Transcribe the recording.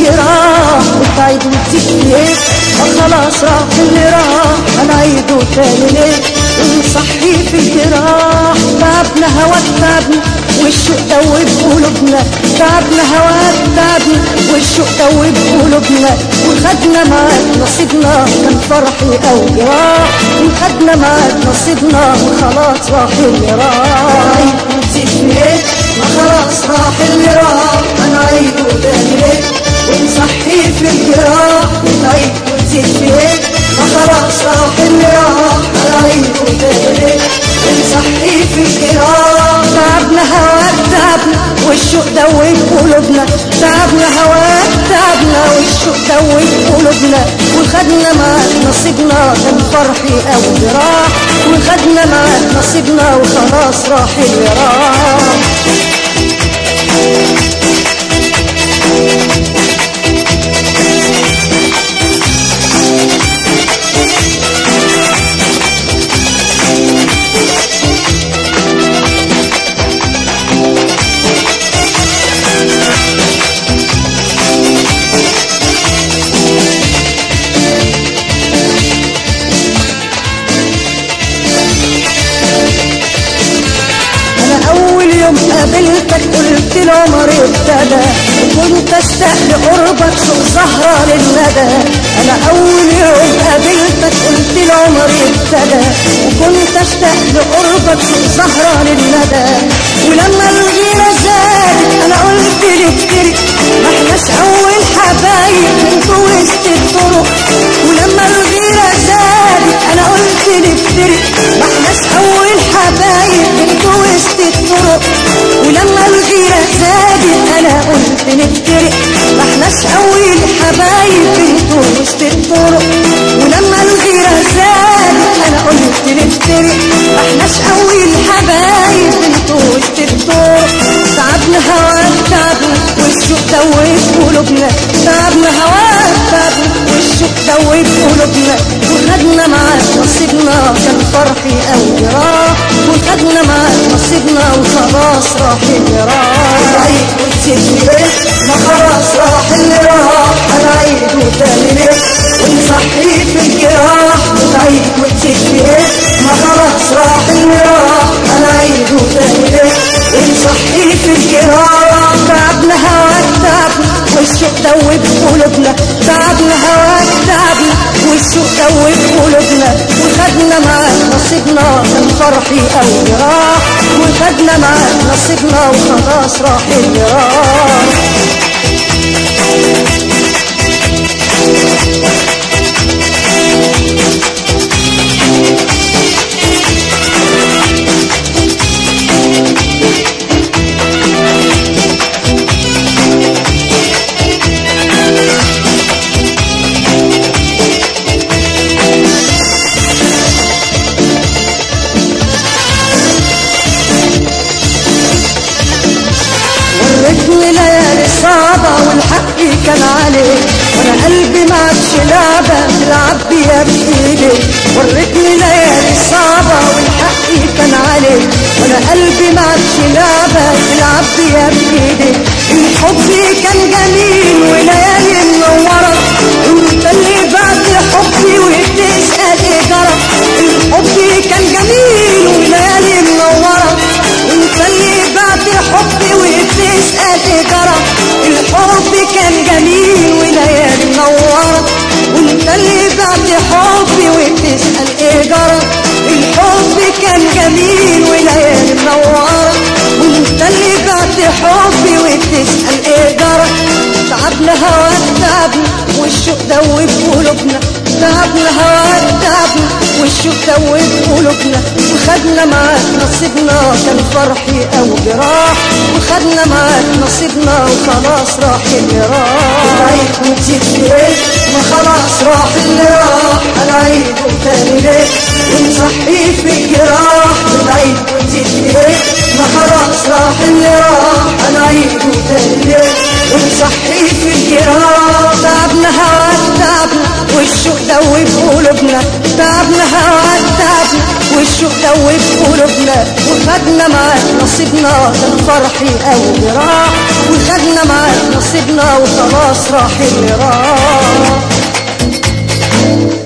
الجراح وتعيد وتزيد ليه؟ خلاص راح اللي راح هنعيده تاني ليه؟ ونصحي في الجراح تعبنا هواك تعبنا والشوق دوب قلوبنا تعبنا هواك تعبنا والشوق دوب قلوبنا وخدنا معاك نصيبنا كان فرحي او جراح وخدنا معاك نصيبنا وخلاص راح اللي راح نسيت ليه ما خلاص راح اللي راح هنعيده تاني ليه ونصحي في الجراح ونعيد ونزيد ليه ما خلاص راح اللي راح هنعيده تاني ليه ونصحي في الجراح تعبنا هواك تعبنا والشوق دوب قلوبنا تعبنا هواك تعبنا والشوق دوب قلوبنا وخدنا معاك نصيبنا كان فرحي او جراح وخدنا معاك نصيبنا وخلاص راح اللي راح قابلتك قلت العمر ابتدى وكنت اشتاق لقربك سوق زهرة للندى انا اول يوم قابلتك قلت العمر ابتدى وكنت اشتاق لقربك سوق زهرة للندى ولما الغيرة زادت انا قلت نفترق ما احناش اول حبايب انتوا وسط الطرق ولما الغيرة زادت انا قلت نفترق ما احناش اول حبايب انتوا وسط الطرق ولما الغيرة زادت انا قلت نفترق ما احناش اول حبايب انتوا وسط الطرق ولما الغيرة زادت انا قلت نفترق ما احناش اول حبايب انتوا وسط الطرق تعبنا هواك تعبنا والشوق دوب قلوبنا تعبنا هواك تعبنا والشوق دوب قلوبنا وخدنا معاك نصيبنا كان فرحي او جراح وخدنا معاك نصيبنا وخلاص راح اللي راح هنعيد وتزيد ليه ما خلاص راح اللي راح هنعيده تاني ليه ونصحي في الجراح ونعيد وتزيد ليه ما خلاص راح اللي راح هنعيده تاني ليه ونصحي في الجراح تعبنا هواك تعبنا والشوق دوب قلوبنا تعبنا هواك تعبنا والشوق دوب قلوبنا وخدنا معاك نصيبنا كان فرحي او جراح وخدنا معاك نصيبنا وخلاص راح اللي راح ليالي صعبة والحق كان عليك وانا قلبي ما عادش لعبة تلعب بيها بايديك وريتني ليالي صعبة والحق كان عليك وانا قلبي ما عادش لعبة تلعب بيها بايديك الحب كان جميل وليالي منورة انت اللي بعد حبي وبتسأل ايه جرى الحب كان جميل وليالي منورة انت اللي بعد حبي وبتسأل ايه جرى الحب كان جميل وليالي منورة وانت اللي بعد حبي وبتسأل ايه جرى الحب كان جميل وليالي منورة وانت اللي بعد حبي وبتسأل ايه جرى تعبنا هواك تعبنا والشوق دوب قلوبنا تعبنا هواك تعبنا والشوق دوب قلوبنا وخدنا معاك نصيبنا كان فرحي او جراح وخدنا معاك نصيبنا وخلاص راح اللي راح هنعيد ونزيد ليه ما خلاص راح اللي راح هنعيده تاني ليه ونصحي في الجراح ونعيد ونزيد ليه ما خلاص راح اللي راح هنعيده تاني ليه ونصحي في الجراح تعبنا هواك تعبنا والشوق دوب قلوبنا تعبنا هواك تعبنا والشوق دوب قلوبنا وخدنا معاك نصيبنا، كان فرحي قوي راح وخدنا معاك نصيبنا وخلاص راح اللي راح.